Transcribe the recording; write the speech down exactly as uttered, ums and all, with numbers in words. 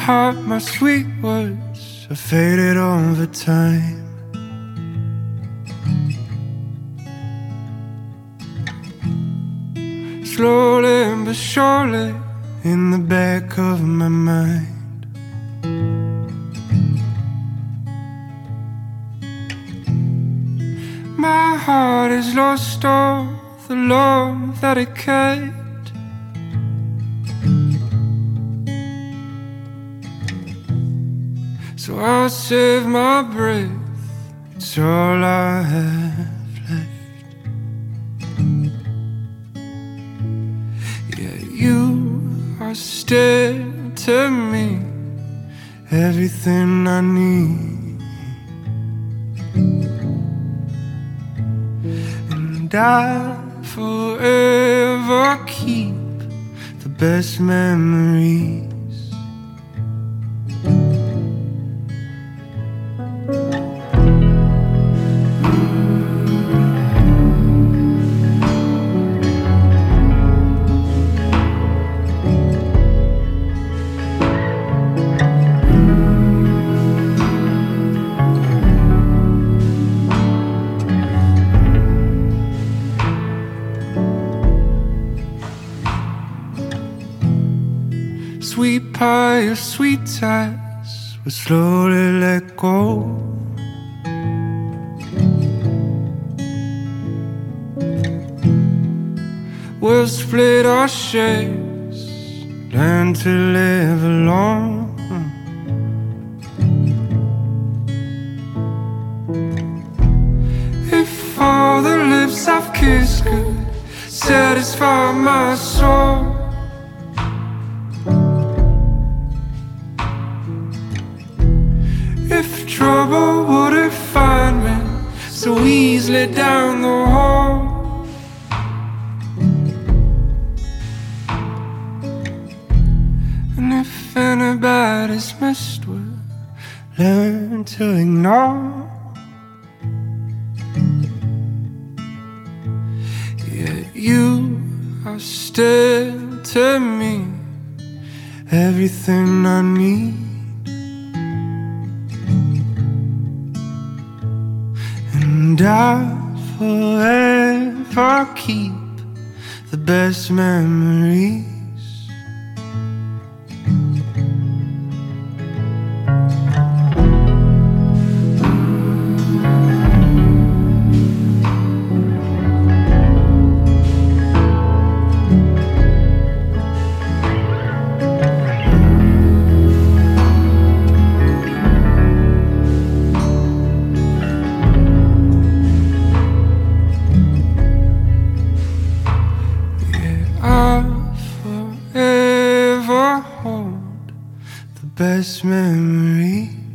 heart, my sweet words are faded over time. Slowly but surely in the back of my mind, my heart has lost all the love that it kept. So I'll save my breath, it's all I have left. Yeah, you are still to me everything I need, and I forever keep the best memories. Sweet pie of sweet ties will slowly let go. We'll split our shares, learn to live alone. If all the lips I've kissed could satisfy my soul, if trouble wouldn't find me so easily down the hall, and if anybody's messed with, learn to ignore. Yeah, you are still to me everything I need, and I'll forever keep the best memories. Best memory.